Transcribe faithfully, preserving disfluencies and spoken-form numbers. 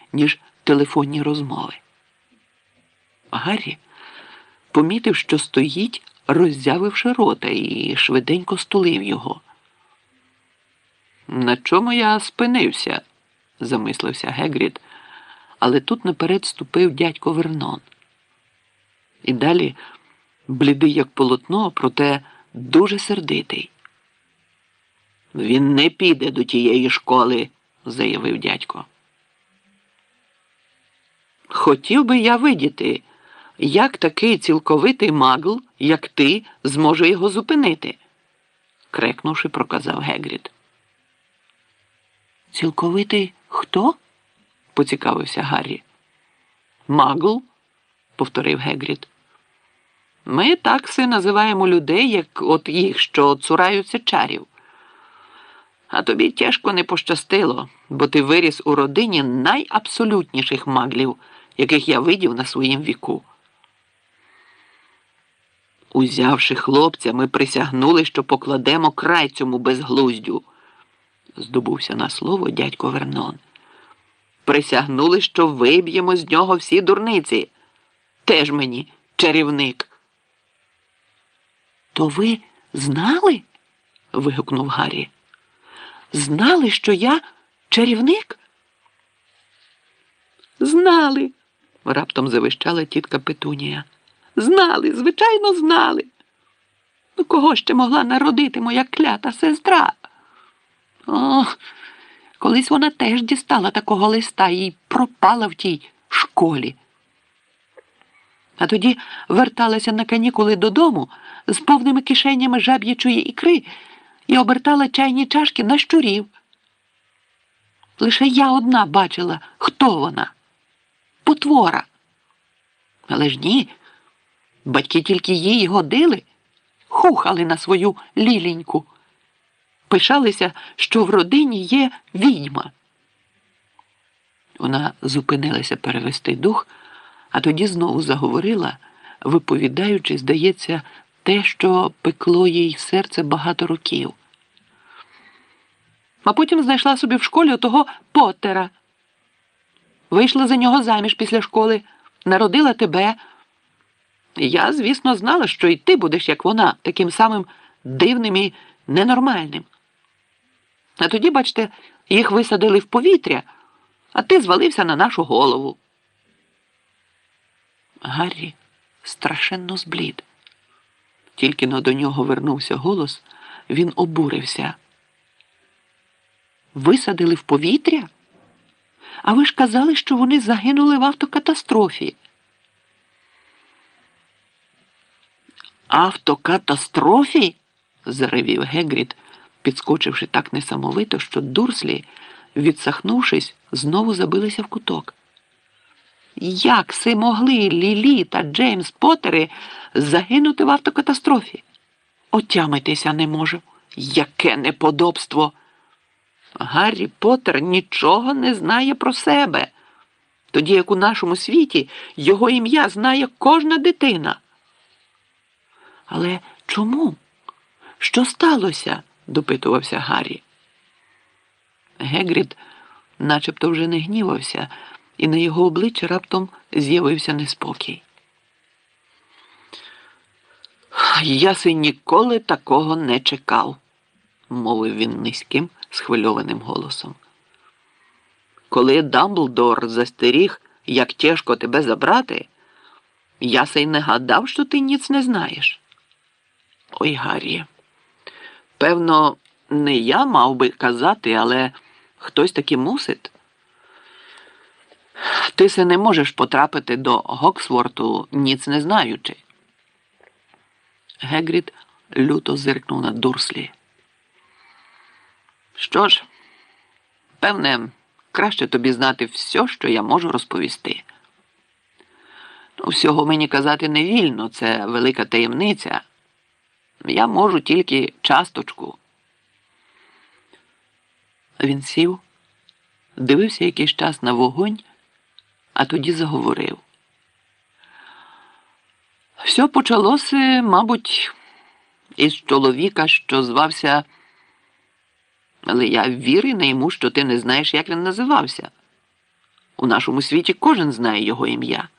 ніж телефонні розмови. Гаррі помітив, що стоїть, роззявивши рота, і швиденько стулив його. «На чому я спинився?» – замислився Гегрід, але тут наперед ступив дядько Вернон. І далі блідий як полотно, проте дуже сердитий. «Він не піде до тієї школи», – заявив дядько. «Хотів би я видіти, як такий цілковитий магл, як ти, зможе його зупинити», – крикнувши, проказав Гегрід. «Цілковитий хто?» – поцікавився Гаррі. «Магл», – повторив Гегрід. «Ми такси називаємо людей, як от їх, що цураються чарів. А тобі тяжко не пощастило, бо ти виріс у родині найабсолютніших маглів, яких я видів на своїм віку. Узявши хлопця, ми присягнули, що покладемо край цьому безглуздю», – здобувся на слово дядько Вернон. «Присягнули, що виб'ємо з нього всі дурниці. Теж мені чарівник». «То ви знали?» – вигукнув Гаррі. «Знали, що я чарівник?» «Знали!» – раптом завищала тітка Петунія. «Знали, звичайно, знали! Ну, кого ще могла народити моя клята сестра? Ох, колись вона теж дістала такого листа і пропала в тій школі. А тоді верталася на канікули додому з повними кишенями жаб'ячої ікри і обертала чайні чашки на щурів. Лише я одна бачила, хто вона. Потвора. Але ж ні, батьки тільки їй годили, хухали на свою ліленьку. Пишалися, що в родині є відьма». Вона зупинилася перевести дух, а тоді знову заговорила, виповідаючи, здається, те, що пекло їй серце багато років. «А потім знайшла собі в школі отого Поттера. Вийшла за нього заміж після школи, народила тебе. Я, звісно, знала, що і ти будеш, як вона, таким самим дивним і ненормальним. А тоді, бачите, їх висадили в повітря, а ти звалився на нашу голову». Гаррі страшенно зблід. Тільки-но до нього вернувся голос, він обурився. «Висадили в повітря? А ви ж казали, що вони загинули в автокатастрофі». «Автокатастрофі?» – заревів Гегрід, підскочивши так несамовито, що Дурслі, відсахнувшись, знову забилися в куток. «Як си могли Лілі та Джеймс Поттери загинути в автокатастрофі? Отямитися не можу. Яке неподобство! Гаррі Поттер нічого не знає про себе, тоді як у нашому світі його ім'я знає кожна дитина». «Але чому? Що сталося?» – допитувався Гаррі. Гегрід начебто вже не гнівався, і на його обличчі раптом з'явився неспокій. «Я си ніколи такого не чекав», – мовив він низьким, схвильованим голосом. «Коли Дамблдор застеріг, як тяжко тебе забрати, я си й не гадав, що ти ніц не знаєш. Ой, Гаррі, певно, не я мав би казати, але хтось таки мусить. Ти се не можеш потрапити до Гоксворту, ніц не знаючи». Гегрід люто зиркнув на Дурслі. «Що ж, певне, краще тобі знати все, що я можу розповісти. Ну, всього мені казати не вільно, це велика таємниця. Я можу тільки часточку». Він сів, дивився якийсь час на вогонь, а тоді заговорив. «Все почалося, мабуть, із чоловіка, що звався... Але я віри не йму, що ти не знаєш, як він називався. У нашому світі кожен знає його ім'я.